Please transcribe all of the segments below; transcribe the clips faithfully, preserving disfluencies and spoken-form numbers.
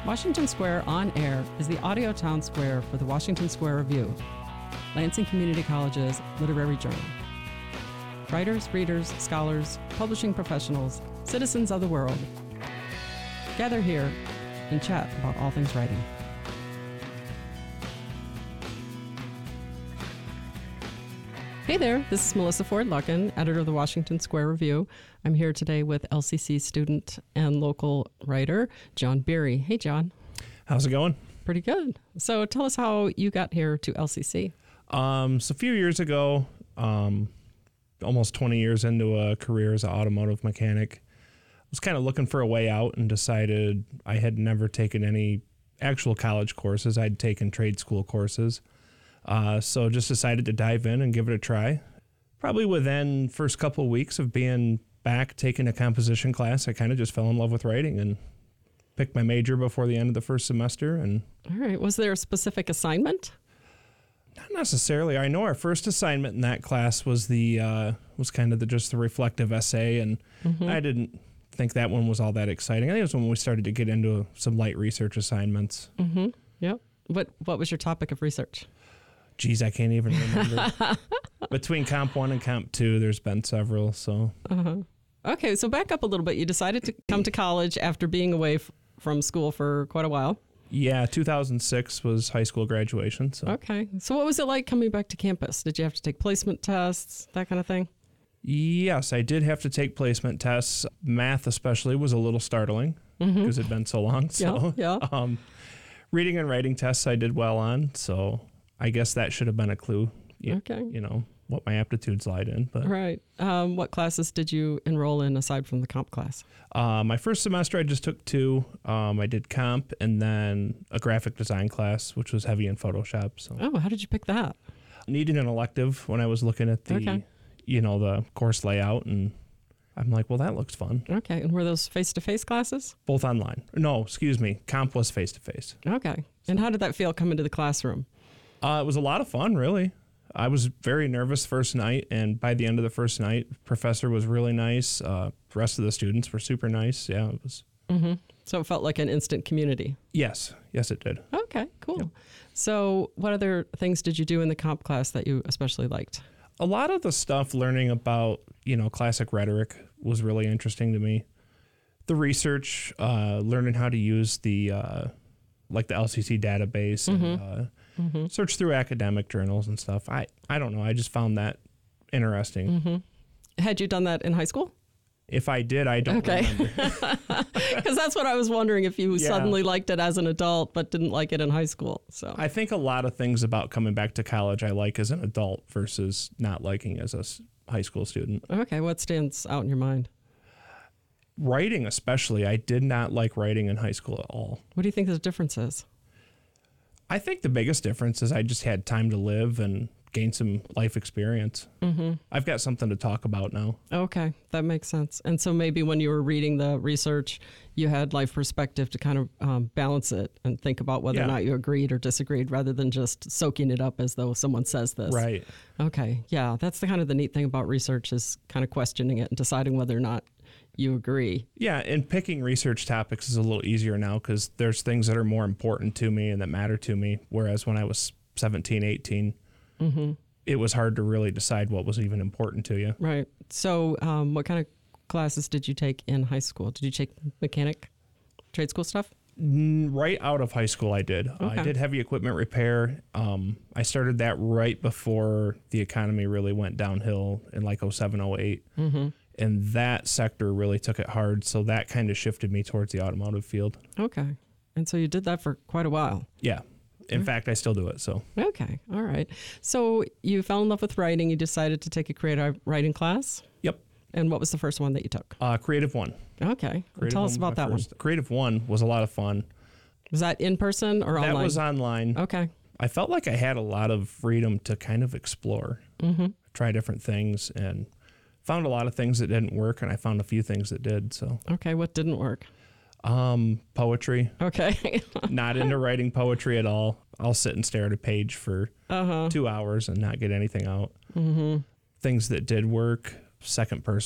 Washington Square On Air is the audio town square for the Washington Square Review, Lansing Community College's literary journal. Writers, readers, scholars, publishing professionals, citizens of the world gather here and chat about all things writing. Hey there, this is Melissa Ford Luckin, editor of the Washington Square Review. I'm here today with L C C student and local writer, John Beery. Hey, John. How's it going? Pretty good. So tell us how you got here to L C C. Um, so a few years ago, um, almost twenty years into a career as an automotive mechanic, I was kind of looking for a way out and decided I had never taken any actual college courses. I'd taken trade school courses. Uh, so just decided to dive in and give it a try. Probably within first couple of weeks of being back taking a composition class, I kind of just fell in love with writing and picked my major before the end of the first semester. And all right. Was there a specific assignment? Not necessarily. I know our first assignment in that class was the uh, was kind of the just the reflective essay, and mm-hmm. I didn't think that one was all that exciting. I think it was when we started to get into some light research assignments. Mm-hmm. Yep. What What was your topic of research? Geez, I can't even remember. Between Comp one and Comp two, there's been several. So. Uh-huh. Okay, so back up a little bit. You decided to come to college after being away f- from school for quite a while. Yeah, two thousand six was high school graduation. So. Okay, so what was it like coming back to campus? Did you have to take placement tests, that kind of thing? Yes, I did have to take placement tests. Math especially was a little startling because mm-hmm. it'd been so long. So, yeah, yeah. Um, reading and writing tests I did well on, so I guess that should have been a clue. You, okay. You know, what my aptitudes lied in. But. Right. Um, what classes did you enroll in aside from the comp class? Uh, my first semester, I just took two. Um, I did comp and then a graphic design class, which was heavy in Photoshop. So. Oh, how did you pick that? Needed an elective when I was looking at the, okay. you know, the course layout, and I'm like, well, that looks fun. Okay. And were those face-to-face classes? Both online. No, excuse me. Comp was face-to-face. Okay. And how did that feel coming to the classroom? Uh, it was a lot of fun, really. I was very nervous first night, and by the end of the first night, professor was really nice. Uh, the rest of the students were super nice. Yeah, it was. Mm-hmm. So it felt like an instant community. Yes. Yes, it did. Okay, cool. Yep. So what other things did you do in the comp class that you especially liked? A lot of the stuff learning about, you know, classic rhetoric was really interesting to me. The research, uh, learning how to use the, uh, like the L C C database mm-hmm. and uh, mm-hmm. search through academic journals and stuff. I, I don't know. I just found that interesting. Mm-hmm. Had you done that in high school? If I did, I don't okay. remember. Because that's what I was wondering, if you yeah. suddenly liked it as an adult but didn't like it in high school. So I think a lot of things about coming back to college I like as an adult versus not liking as a high school student. Okay. What stands out in your mind? Writing especially. I did not like writing in high school at all. What do you think the difference is? I think the biggest difference is I just had time to live and gain some life experience. Mm-hmm. I've got something to talk about now. Okay, that makes sense. And so maybe when you were reading the research, you had life perspective to kind of um, balance it and think about whether yeah. or not you agreed or disagreed, rather than just soaking it up as though someone says this. Right. Okay, yeah, that's the kind of the neat thing about research, is kind of questioning it and deciding whether or not you agree. Yeah, and picking research topics is a little easier now because there's things that are more important to me and that matter to me, whereas when I was seventeen, eighteen, mm-hmm. it was hard to really decide what was even important to you. Right. So um, what kind of classes did you take in high school? Did you take mechanic, trade school stuff? Right out of high school, I did. Okay. I did heavy equipment repair. Um, I started that right before the economy really went downhill in like oh seven, oh eight. Mm-hmm. And that sector really took it hard. So that kind of shifted me towards the automotive field. Okay. And so you did that for quite a while. Yeah. In fact, I still do it. So. Okay. All right. So you fell in love with writing. You decided to take a creative writing class. Yep. And what was the first one that you took? Uh, Creative One. Okay. Creative Tell us one about that first. one. Creative One was a lot of fun. Was that in person or that online? That was online. Okay. I felt like I had a lot of freedom to kind of explore, mm-hmm. try different things, and found a lot of things that didn't work, and I found a few things that did. So. Okay. What didn't work? Um, poetry. Okay. Not into writing poetry at all. I'll sit and stare at a page for uh-huh. two hours and not get anything out. Mm-hmm. Things that did work, second person.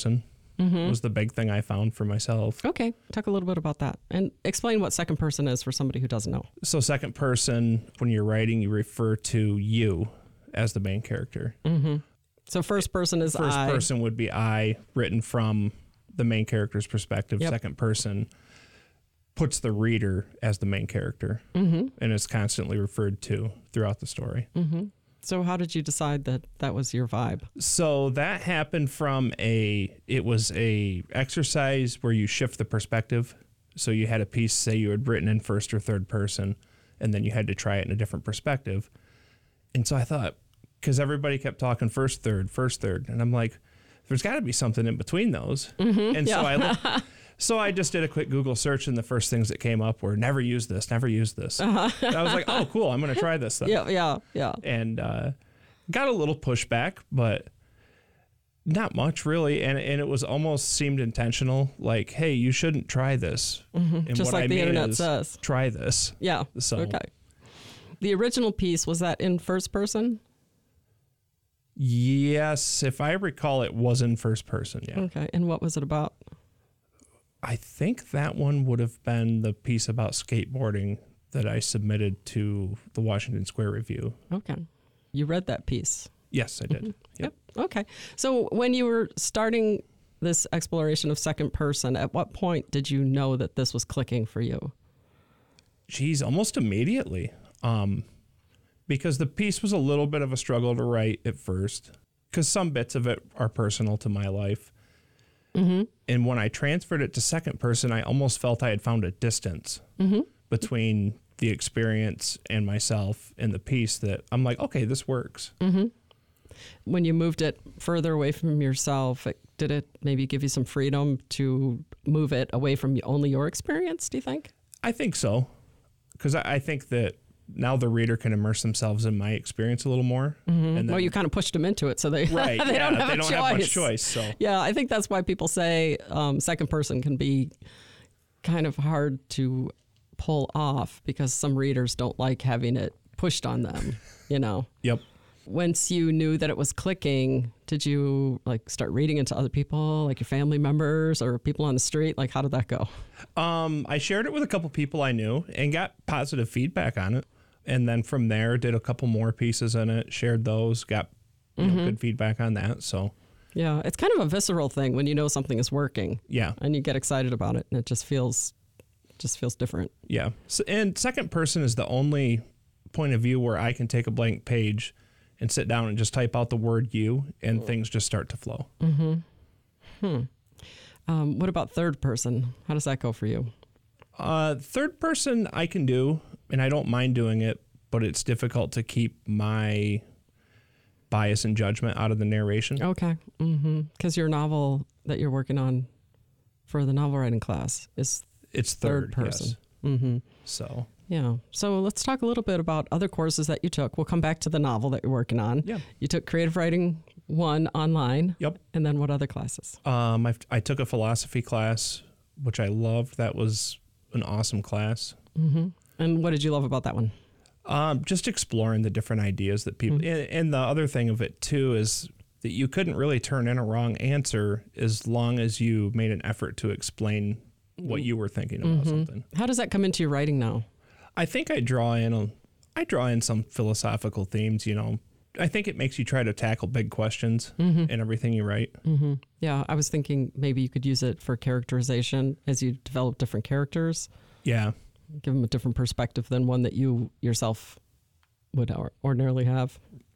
Mm-hmm. was the big thing I found for myself. Okay. Talk a little bit about that and explain what second person is for somebody who doesn't know. So second person, when you're writing, you refer to you as the main character. Mm-hmm. So first person is First I. person would be I, written from the main character's perspective. Yep. Second person puts the reader as the main character, Mm-hmm. and is constantly referred to throughout the story. Mm-hmm. So how did you decide that that was your vibe? So that happened from a, it was a exercise where you shift the perspective. So you had a piece, say you had written in first or third person, and then you had to try it in a different perspective. And so I thought, because everybody kept talking first, third, first, third. And I'm like, there's got to be something in between those. Mm-hmm. And yeah. so I looked, so I just did a quick Google search, and the first things that came up were never use this, never use this. Uh-huh. And I was like, oh, cool. I'm going to try this then. Yeah, yeah, yeah. And uh, got a little pushback, but not much really. And and it was almost seemed intentional. Like, hey, you shouldn't try this. Mm-hmm. And Just what like I the mean internet is, says. try this. Yeah. So Okay. The original piece, was that in first person? yes, if I recall, it was in first person. Yeah. Okay. And what was it about? I think that one would have been the piece about skateboarding that I submitted to the Washington Square Review. Okay. You read that piece. Yes, I did. Mm-hmm. Yep. Yep. Okay. So when you were starting this exploration of second person, at what point did you know that this was clicking for you? Geez, almost immediately. Um, because the piece was a little bit of a struggle to write at first, because some bits of it are personal to my life. Mm-hmm. And when I transferred it to second person, I almost felt I had found a distance Mm-hmm. between the experience and myself in the piece that I'm like, okay, this works. Mm-hmm. When you moved it further away from yourself, it, did it maybe give you some freedom to move it away from only your experience, do you think? I think so. Because I, I think that now the reader can immerse themselves in my experience a little more. Mm-hmm. And then, Well, you kind of pushed them into it, so they, right, they yeah, don't have they a don't choice. have much choice. So Yeah, I think that's why people say um, second person can be kind of hard to pull off, because some readers don't like having it pushed on them, you know. Yep. Once you knew that it was clicking, did you like start reading it to other people, like your family members or people on the street? Like, how did that go? Um, I shared it with a couple people I knew and got positive feedback on it. And then from there, did a couple more pieces in it, shared those, got you know, Mm-hmm. good feedback on that. So Yeah, it's kind of a visceral thing when you know something is working yeah, and you get excited about it, and it just feels just feels different. yeah. So, and second person is the only point of view where I can take a blank page and sit down and just type out the word you, and things just start to flow. Mm-hmm. Hmm. Um, what about third person? How does that go for you? Uh, third person I can do, and I don't mind doing it, but it's difficult to keep my bias and judgment out of the narration. Okay. Mm-hmm. Because your novel that you're working on for the novel writing class is It's third, third, person. yes. Mm-hmm. So Yeah. So let's talk a little bit about other courses that you took. We'll come back to the novel that you're working on. yeah, You took creative writing one online. yep. And then what other classes? Um, I I took a philosophy class, which I loved. That was an awesome class. Mm-hmm. And what did you love about that one? Um, just exploring the different ideas that people, Mhm. and, and the other thing of it too is that you couldn't really turn in a wrong answer as long as you made an effort to explain what you were thinking about Mhm. something. How does that come into your writing now? I think I draw in a, I draw in some philosophical themes. You know, I think it makes you try to tackle big questions Mm-hmm. in everything you write. Mm-hmm. Yeah, I was thinking maybe you could use it for characterization as you develop different characters. Yeah. Give them a different perspective than one that you yourself would or- ordinarily have.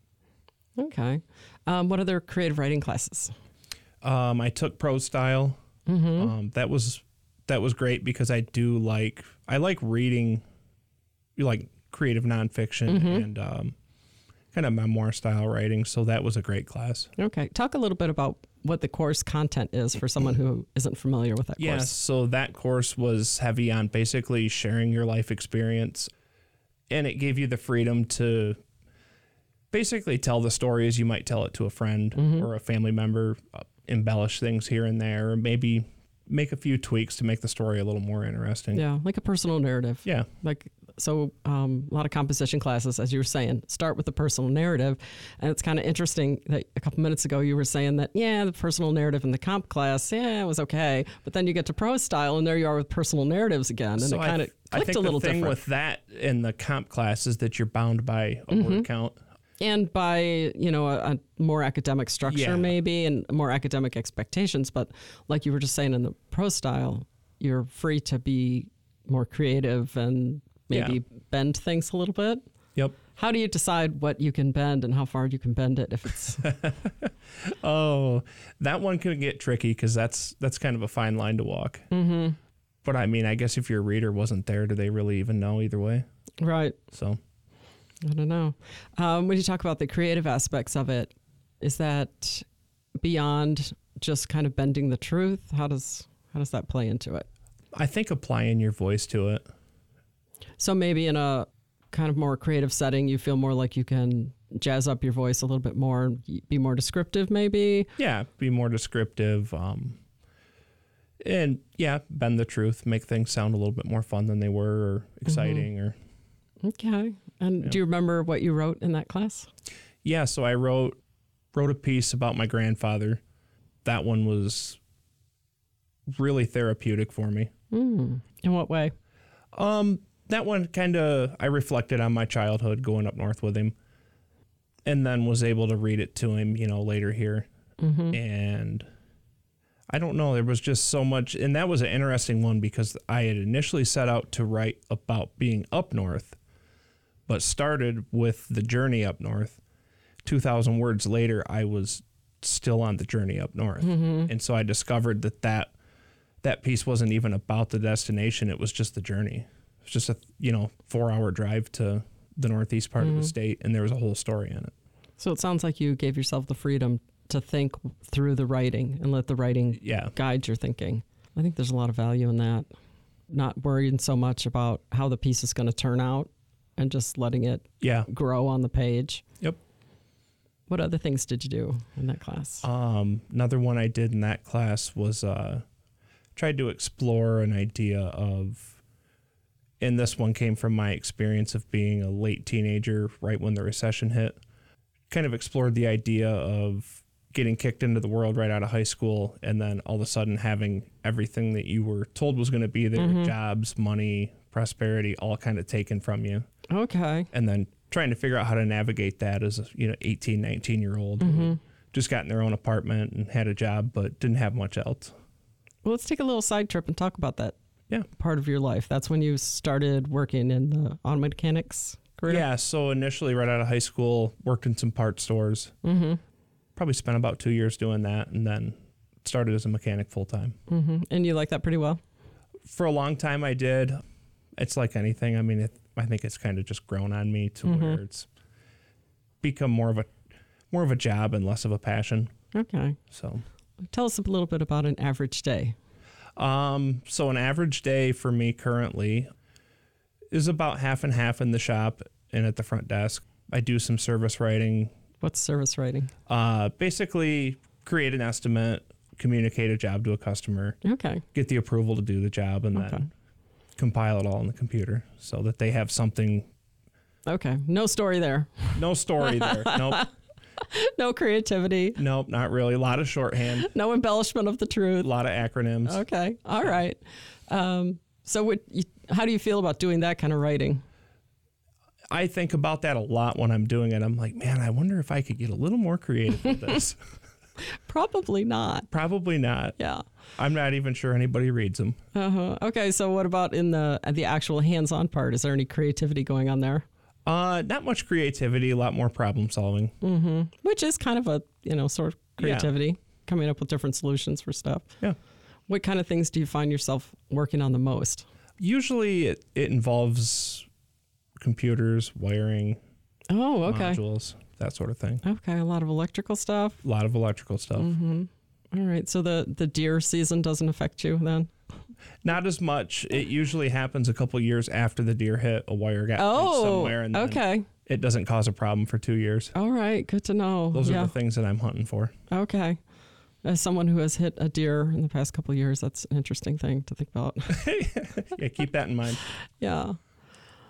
Okay. Um, what other creative writing classes? Um, I took prose style. Mm-hmm. Um, that was that was great because I do like I like reading, like creative nonfiction Mhm. and um, kind of memoir style writing. So that was a great class. Okay. Talk a little bit about what the course content is for someone who isn't familiar with that Yeah. course. So that course was heavy on basically sharing your life experience, and it gave you the freedom to basically tell the story as you might tell it to a friend Mhm. or a family member, uh, embellish things here and there, or maybe make a few tweaks to make the story a little more interesting. Yeah, like a personal narrative. Yeah. Like So um, a lot of composition classes, as you were saying, start with the personal narrative. And it's kind of interesting that a couple minutes ago you were saying that, yeah, the personal narrative in the comp class, yeah, it was okay. But then you get to prose style, and there you are with personal narratives again. And so it kind of I, clicked I think a little the thing different. with that in the comp class is that you're bound by a Mm-hmm. word count. And by, you know, a, a more academic structure Yeah. maybe, and more academic expectations. But like you were just saying in the prose style, you're free to be more creative and maybe Yeah. bend things a little bit. Yep. How do you decide what you can bend and how far you can bend it if it's... Oh, that one can get tricky because that's that's kind of a fine line to walk. Mm-hmm. But I mean, I guess if your reader wasn't there, do they really even know either way? Right. So I don't know. Um, when you talk about the creative aspects of it, is that beyond just kind of bending the truth? How does how does that play into it? I think applying your voice to it. So maybe in a kind of more creative setting, you feel more like you can jazz up your voice a little bit more, be more descriptive maybe? Yeah, be more descriptive. Um, and yeah, bend the truth, make things sound a little bit more fun than they were or exciting. Mm-hmm. or Okay. And Yeah. do you remember what you wrote in that class? Yeah, so I wrote wrote a piece about my grandfather. That one was really therapeutic for me. Mm. In what way? Um, that one kind of, I reflected on my childhood going up north with him, and then was able to read it to him, you know, later here. Mm-hmm. And I don't know, there was just so much, and that was an interesting one because I had initially set out to write about being up north, but started with the journey up north. two thousand words later, I was still on the journey up north. Mm-hmm. And so I discovered that, that that piece wasn't even about the destination. It was just the journey. It was just a, you know, four hour drive to the northeast part Mm-hmm. of the state. And there was a whole story in it. So it sounds like you gave yourself the freedom to think through the writing and let the writing Yeah. guide your thinking. I think there's a lot of value in that. Not worrying so much about how the piece is going to turn out and just letting it Yeah. grow on the page. Yep. What other things did you do in that class? Um, another one I did in that class was uh, tried to explore an idea of, and this one came from my experience of being a late teenager right when the recession hit, kind of explored the idea of getting kicked into the world right out of high school and then all of a sudden having everything that you were told was going to be there, Mm-hmm. jobs, money, prosperity, all kind of taken from you. Okay. And then trying to figure out how to navigate that as a, you know, eighteen, nineteen year old Mm-hmm. who just got in their own apartment and had a job, but didn't have much else. Well, let's take a little side trip and talk about that Yeah. part of your life. That's when you started working in the auto mechanics career? Yeah. So initially right out of high school, worked in some part stores, Mm-hmm. probably spent about two years doing that. And then started as a mechanic full time. Mm-hmm. And you like that pretty well? For a long time I did. It's like anything. I mean, it, I think it's kind of just grown on me to Mm-hmm. where it's become more of a, more of a job and less of a passion. Okay. So, Tell us a little bit about an average day. um, so an average day for me currently is about half and half in the shop and at the front desk. I do some service writing, What's service writing? uh, basically create an estimate, communicate a job to a customer, Okay. get the approval to do the job, and Okay. then compile it all in the computer so that they have something. Okay. No story there. No story there. Nope. No creativity. Nope. Not really. A lot of shorthand, No embellishment of the a truth. lot of acronyms. Okay. All right. Um, so what, you, how do you feel about doing that kind of writing? I think about that a lot when I'm doing it. I'm like, man, I wonder if I could get a little more creative with this. Probably not. Probably not. Yeah. I'm not even sure anybody reads them. Uh-huh. Okay. So what about in the the actual hands-on part? Is there any creativity going on there? Uh, not much creativity, a lot more problem solving. Mm-hmm. Which is kind of a, you know, sort of Yeah. creativity, coming up with different solutions for stuff. Yeah. What kind of things do you find yourself working on the most? Usually it, it involves computers, wiring, Oh, okay. modules, that sort of thing. Okay. A lot of electrical stuff. A lot of electrical stuff. Mm-hmm. All right. So the, the deer season doesn't affect you then? Not as much. It usually happens a couple years after the deer hit. A wire got Oh, pinched somewhere, and then okay. it doesn't cause a problem for two years. All right. Good to know. Those yeah. are the things that I'm hunting for. Okay. As someone who has hit a deer in the past couple of years, that's an interesting thing to think about. Yeah, keep that in mind. Yeah.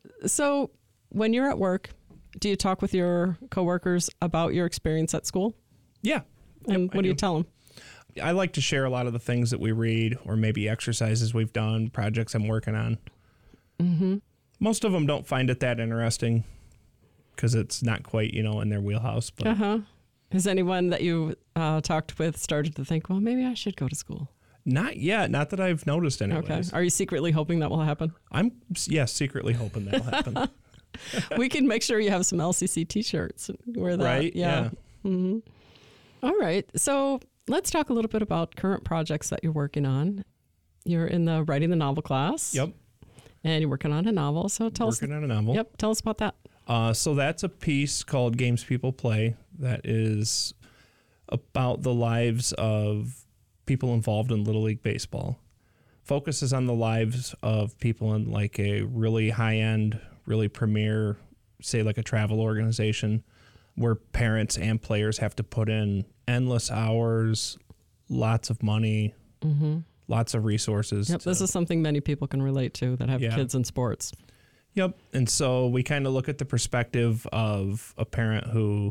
So when you're at work, do you talk with your coworkers about your experience at school? Yeah. And Yep, what I do you do. tell them? I like to share a lot of the things that we read or maybe exercises we've done, projects I'm working on. Mm-hmm. Most of them don't find it that interesting because it's not quite, you know, in their wheelhouse. But Uh-huh. Has anyone that you uh, talked with started to think, well, maybe I should go to school? not yet. Not that I've noticed anyways. Okay. Are you secretly hoping that will happen? I'm, yeah, secretly hoping that'll happen. We can make sure you have some L C C t-shirts. Wear that. Right? Yeah. Yeah. Mm-hmm. All right. So let's talk a little bit about current projects that you're working on. You're in the writing the novel class. Yep. And you're working on a novel. So tell Working us. on a novel. Yep. Tell us about that. Uh, so that's a piece called Games People Play that is about the lives of people involved in Little League Baseball. Focuses on the lives of people in like a really high-end, really premier, say like a travel organization, where parents and players have to put in endless hours, lots of money, Mm-hmm. lots of resources. Yep. to- This is something many people can relate to that have Yeah. kids in sports. Yep. And so we kind of look at the perspective of a parent who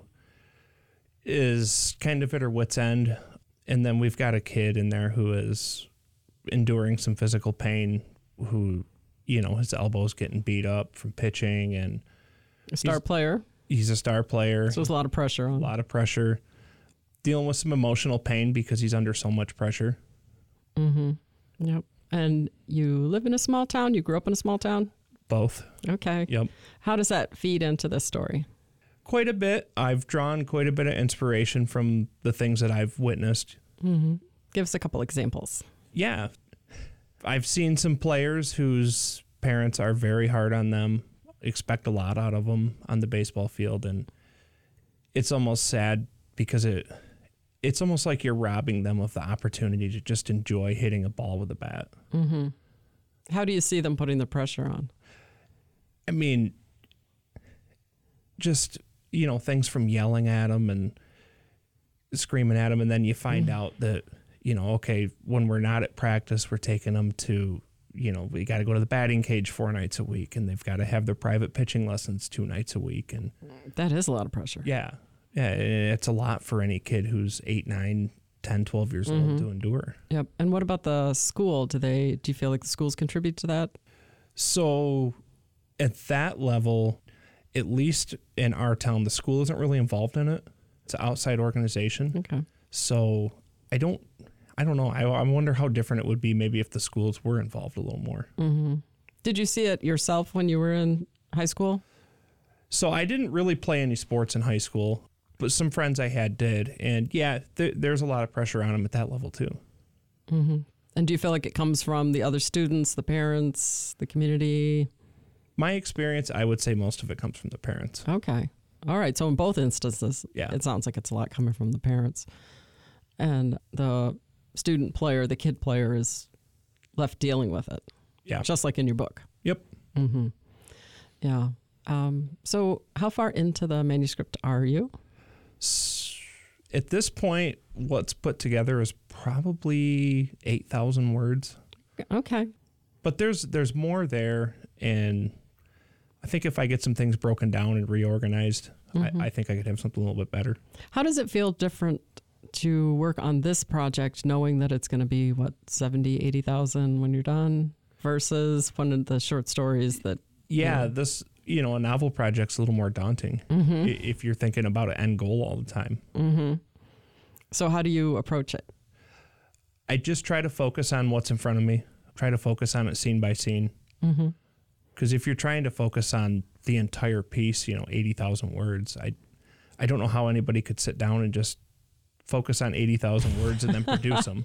is kind of at her wit's end. And then we've got a kid in there who is enduring some physical pain, who, you know, his elbow's getting beat up from pitching, and A star He's- player. he's a star player. So there's a lot of pressure A on. lot of pressure, dealing with some emotional pain because he's under so much pressure. Mm-hmm. Yep. And you live in a small town. You grew up in a small town. Both. Okay. Yep. How does that feed into this story? Quite a bit. I've drawn quite a bit of inspiration from the things that I've witnessed. Mm-hmm. Give us a couple examples. Yeah. I've seen some players whose parents are very hard on them, expect a lot out of them on the baseball field. And it's almost sad because it it's almost like you're robbing them of the opportunity to just enjoy hitting a ball with a bat. Mm-hmm. How do you see them putting the pressure on? I mean, just, you know, things from yelling at them and screaming at them. And then you find out that, you know, okay, when we're not at practice, we're taking them to, you know, we got to go to the batting cage four nights a week, and they've got to have their private pitching lessons two nights a week. And That is a lot of pressure. yeah, yeah, it's a lot for any kid who's eight, nine, ten, twelve years old to endure. Yep. And what about the school? Do they? Do you feel like the schools contribute to that? So at that level, at least in our town, the school isn't really involved in it. It's an outside organization. Okay. So I don't, I don't know. I, I wonder how different it would be maybe if the schools were involved a little more. Mm-hmm. Did you see it yourself when you were in high school? So I didn't really play any sports in high school, but some friends I had did. And yeah, th- there's a lot of pressure on them at that level too. Mm-hmm. And do you feel like it comes from the other students, the parents, the community? My experience, I would say most of it comes from the parents. Okay. All right. So in both instances, Yeah. it sounds like it's a lot coming from the parents. And the student player, the kid player, is left dealing with it, Yeah. just like in your book. Yep. Mm-hmm. Yeah. Um, so how far into the manuscript are you? S- At this point, what's put together is probably eight thousand words. Okay. But there's there's more there, and I think if I get some things broken down and reorganized, Mhm. I, I think I could have something a little bit better. How does it feel different to work on this project knowing that it's going to be, what, seventy, eighty thousand when you're done versus one of the short stories that... Yeah, Yeah. this, you know, a novel project's a little more daunting Mm-hmm. i- if you're thinking about an end goal all the time. Mm-hmm. So how do you approach it? I just try to focus on what's in front of me, try to focus on it scene by scene. Mm-hmm. Because if you're trying to focus on the entire piece, you know, eighty thousand words, I, I don't know how anybody could sit down and just focus on eighty thousand words and then produce them.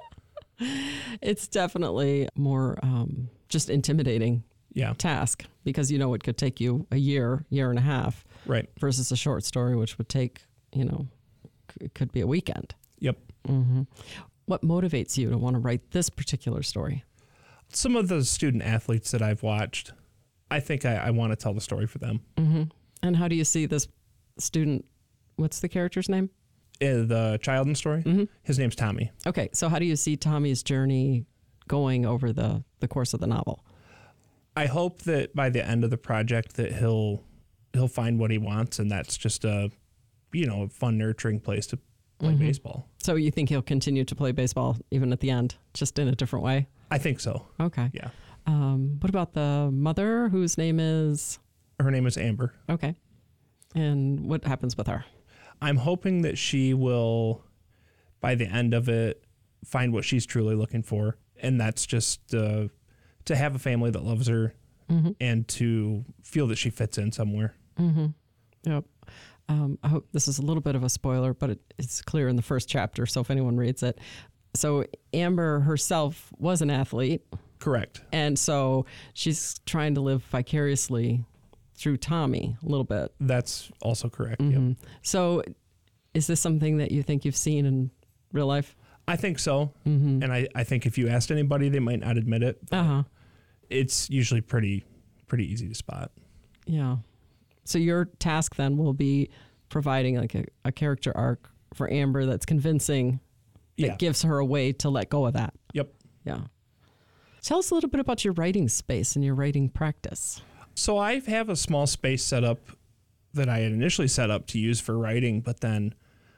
It's definitely more um, just intimidating Yeah, task because you know it could take you a year, year and a half right. versus a short story, which would take, you know, c- it could be a weekend. Yep. Mm-hmm. What motivates you to want to write this particular story? Some of the student athletes that I've watched, I think I, I want to tell the story for them. Mm-hmm. And how do you see this student? What's the character's name? Uh, the child in the story, Mm-hmm. his name's Tommy. Okay, so how do you see Tommy's journey going over the, the course of the novel? I hope that by the end of the project that he'll he'll find what he wants, and that's just a, you know, a fun, nurturing place to play mm-hmm. baseball. So you think he'll continue to play baseball even at the end, just in a different way? I think so. Okay. Yeah. Um, what about the mother, whose name is? Her name is Amber. Okay. And what happens with her? I'm hoping that she will, by the end of it, find what she's truly looking for. And that's just uh, to have a family that loves her mm-hmm. and to feel that she fits in somewhere. Mm-hmm. Yep. Um, I hope this is a little bit of a spoiler, but it, it's clear in the first chapter. So if anyone reads it. So Amber herself was an athlete. Correct. And so she's trying to live vicariously through Tommy a little bit. That's also correct. Mm-hmm. Yep. So is this something that you think you've seen in real life? I think so. Mm-hmm. And I, I think if you asked anybody, they might not admit it. Uh-huh. It's usually pretty pretty easy to spot. Yeah. So your task then will be providing like a, a character arc for Amber that's convincing, that yeah. gives her a way to let go of that. Yep. Yeah. Tell us a little bit about your writing space and your writing practice. So I have a small space set up that I had initially set up to use for writing, but then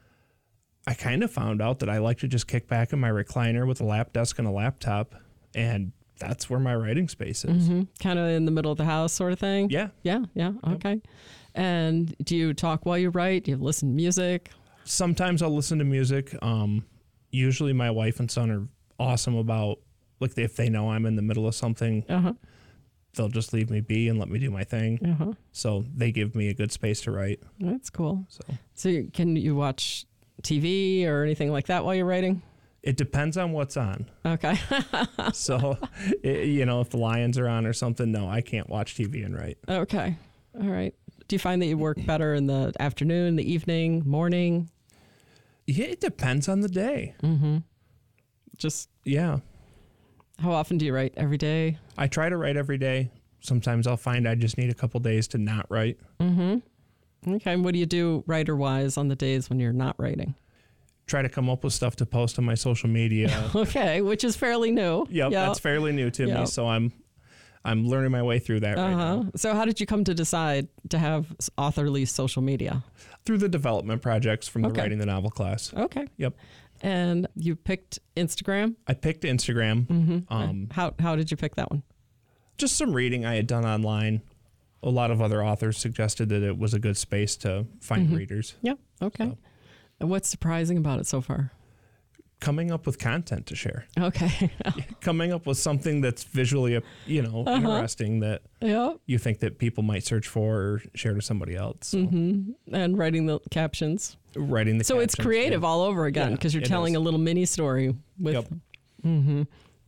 I kind of found out that I like to just kick back in my recliner with a lap desk and a laptop, and that's where my writing space is. Mm-hmm. Kind of in the middle of the house sort of thing? Yeah. Yeah, yeah, okay. Yep. And do you talk while you write? Do you listen to music? Sometimes I'll listen to music. Um, usually my wife and son are awesome about, like, if they know I'm in the middle of something, uh-huh. they'll just leave me be and let me do my thing. Uh-huh. So they give me a good space to write. That's cool. So, so you, can you watch T V or anything like that while you're writing? It depends on what's on. Okay. So, it, you know, if the Lions are on or something, no, I can't watch T V and write. Okay. All right. Do you find that you work better in the afternoon, the evening, morning? Yeah, it depends on the day. Mm-hmm. Just, yeah. How often do you write? Every day? I try to write every day. Sometimes I'll find I just need a couple days to not write. Mm-hmm. Okay. What do you do writer-wise on the days when you're not writing? Try to come up with stuff to post on my social media. Okay, which is fairly new. Yep, yep. That's fairly new to yep. me. So I'm I'm learning my way through that uh-huh. right now. So how did you come to decide to have authorly social media? Through the development projects from the okay. Writing the Novel class. Okay. Yep. And you picked Instagram? I picked Instagram. Mm-hmm. Um, how how did you pick that one? Just some reading I had done online. A lot of other authors suggested that it was a good space to find mm-hmm. readers. Yeah. Okay. So. And what's surprising about it so far? Coming up with content to share. Okay. Coming up with something that's visually, you know, uh-huh. interesting that yep. you think that people might search for or share to somebody else. So. Mm-hmm. And writing the captions. Writing the so captions. So it's creative yeah. all over again because yeah, you're telling is. a little mini story with. Yep. Mm-hmm.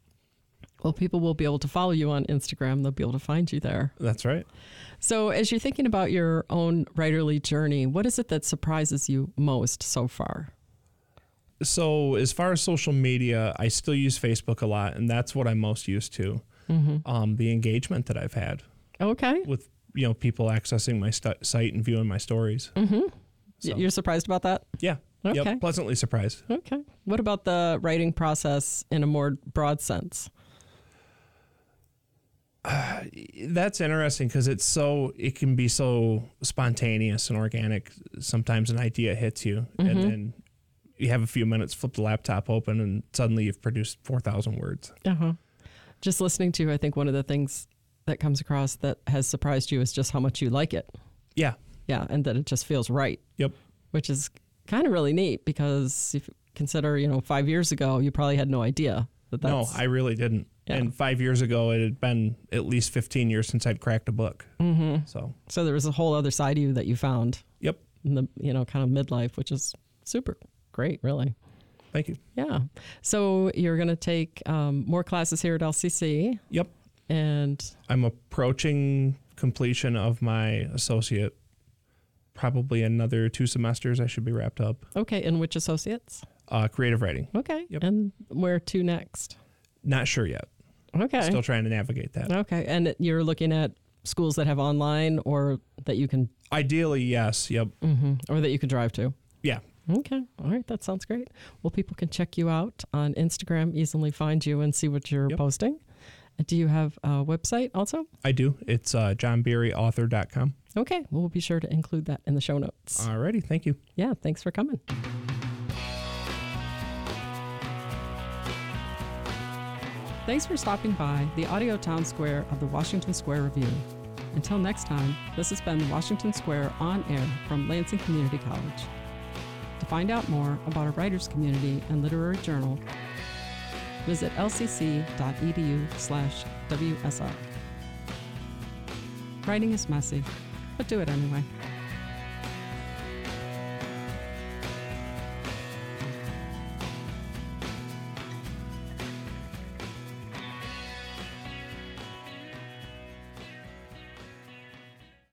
Well, people will be able to follow you on Instagram. They'll be able to find you there. That's right. So as you're thinking about your own writerly journey, what is it that surprises you most so far? So as far as social media, I still use Facebook a lot, and that's what I'm most used to. Mm-hmm. Um, the engagement that I've had. Okay. With, you know, people accessing my st- site and viewing my stories. Mm-hmm. So. You're surprised about that? Yeah. Okay. Yep, pleasantly surprised. Okay. What about the writing process in a more broad sense? Uh, that's interesting because it's so, it can be so spontaneous and organic. Sometimes an idea hits you mm-hmm. and then you have a few minutes, flip the laptop open, and suddenly you've produced four thousand words. Uh-huh. Just listening to you, I think one of the things that comes across that has surprised you is just how much you like it. Yeah. Yeah, and that it just feels right. Yep. Which is kind of really neat because if you consider, you know, five years ago, you probably had no idea that that's... No, I really didn't. Yeah. And five years ago, it had been at least fifteen years since I'd cracked a book. Mm-hmm. So so there was a whole other side of you that you found. Yep. In the, you know, kind of midlife, which is super great, really. Thank you. Yeah. So you're going to take um, more classes here at L C C. Yep. And I'm approaching completion of my associate. Probably another two semesters I should be wrapped up. Okay. And which associates? Uh, creative writing. Okay. Yep. And where to next? Not sure yet. Okay. Still trying to navigate that. Okay. And you're looking at schools that have online or that you can... Ideally, yes. Yep. Mm-hmm. Or that you can drive to? Yeah. Okay. All right. That sounds great. Well, people can check you out on Instagram, easily find you and see what you're yep. posting. Do you have a website also? I do. It's uh, john beery author dot com. Okay, we'll be sure to include that in the show notes. Alrighty, thank you. Yeah, thanks for coming. Thanks for stopping by the Audio Town Square of the Washington Square Review. Until next time, this has been the Washington Square On Air from Lansing Community College. To find out more about our writers community and literary journal, visit lcc.edu slash WSR. Writing is messy, but do it anyway.